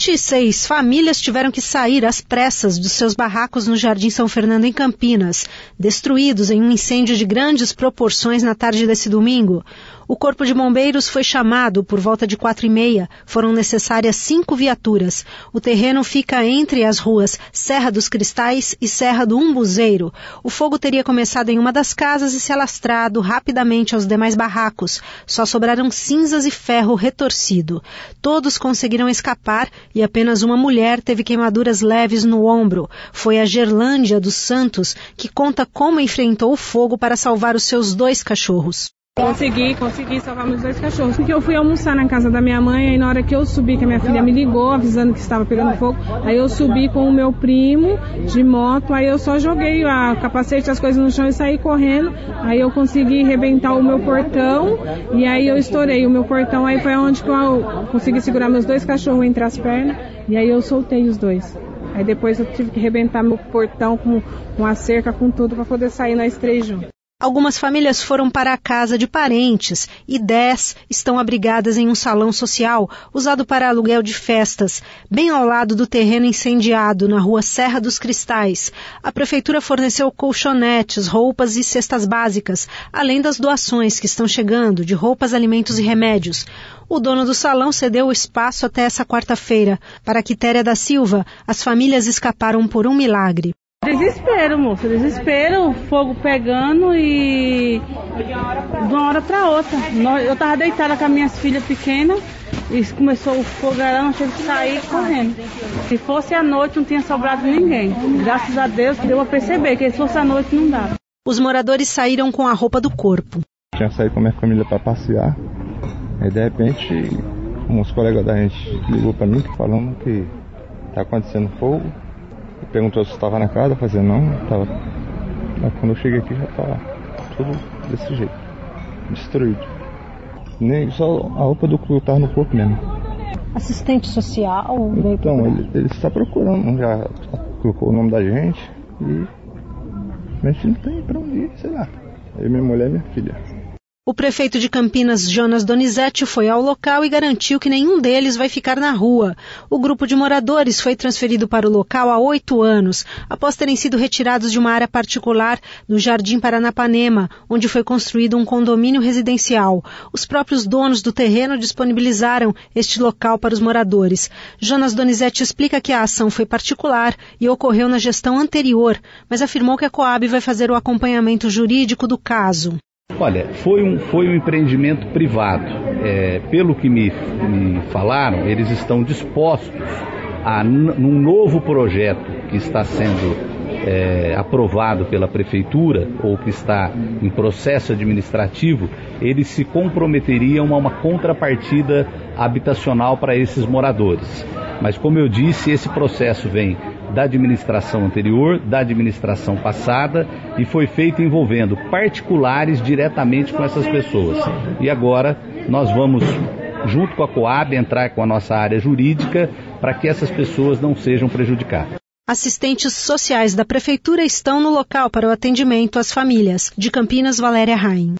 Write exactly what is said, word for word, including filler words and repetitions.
vinte e seis famílias tiveram que sair às pressas dos seus barracos no Jardim São Fernando, em Campinas, destruídos em um incêndio de grandes proporções na tarde desse domingo. O Corpo de Bombeiros foi chamado por volta de quatro e meia. Foram necessárias cinco viaturas. O terreno fica entre as ruas Serra dos Cristais e Serra do Umbuzeiro. O fogo teria começado em uma das casas e se alastrado rapidamente aos demais barracos. Só sobraram cinzas e ferro retorcido. Todos conseguiram escapar e apenas uma mulher teve queimaduras leves no ombro. Foi a Gerlândia dos Santos que conta como enfrentou o fogo para salvar os seus dois cachorros. Consegui, consegui salvar meus dois cachorros, porque eu fui almoçar na casa da minha mãe, e na hora que eu subi, que a minha filha me ligou, avisando que estava pegando fogo, aí eu subi com o meu primo de moto, aí eu só joguei a capacete, as coisas no chão e saí correndo, aí eu consegui arrebentar o meu portão, e aí eu estourei o meu portão, aí foi onde que eu consegui segurar meus dois cachorros entre as pernas, e aí eu soltei os dois. Aí depois eu tive que arrebentar meu portão com, com a cerca, com tudo, para poder sair nós três juntos. Algumas famílias foram para a casa de parentes e dez estão abrigadas em um salão social usado para aluguel de festas, bem ao lado do terreno incendiado, na rua Serra dos Cristais. A prefeitura forneceu colchonetes, roupas e cestas básicas, além das doações que estão chegando de roupas, alimentos e remédios. O dono do salão cedeu o espaço até essa quarta-feira. Para Quitéria da Silva, as famílias escaparam por um milagre. Desespero, moça, desespero, fogo pegando e de uma hora para outra. Eu tava deitada com as minhas filhas pequenas e começou o fogarão, eu tive que sair correndo. Se fosse à noite não tinha sobrado ninguém. Graças a Deus deu a perceber que se fosse à noite não dava. Os moradores saíram com a roupa do corpo. Tinha saído com a minha família para passear, aí de repente uns colegas da gente ligou para mim falando que tá acontecendo fogo. Perguntou se estava na casa, fazia não, estava. Mas quando eu cheguei aqui já estava tudo desse jeito, destruído. Nem só a roupa do clube estava no corpo mesmo. Assistente social? Então, ele, ele está procurando, já colocou o nome da gente e a gente não tem para onde ir, sei lá. Eu, minha mulher e minha filha. O prefeito de Campinas, Jonas Donizete, foi ao local e garantiu que nenhum deles vai ficar na rua. O grupo de moradores foi transferido para o local há oito anos, após terem sido retirados de uma área particular no Jardim Paranapanema, onde foi construído um condomínio residencial. Os próprios donos do terreno disponibilizaram este local para os moradores. Jonas Donizete explica que a ação foi particular e ocorreu na gestão anterior, mas afirmou que a Coab vai fazer o acompanhamento jurídico do caso. Olha, foi um, foi um empreendimento privado. É, pelo que me, me falaram, eles estão dispostos a, num novo projeto que está sendo é, aprovado pela prefeitura, ou que está em processo administrativo, eles se comprometeriam a uma contrapartida habitacional para esses moradores. Mas, como eu disse, esse processo vem da administração anterior, da administração passada, e foi feito envolvendo particulares diretamente com essas pessoas. E agora nós vamos, junto com a Coab, entrar com a nossa área jurídica para que essas pessoas não sejam prejudicadas. Assistentes sociais da prefeitura estão no local para o atendimento às famílias. De Campinas, Valéria Raim.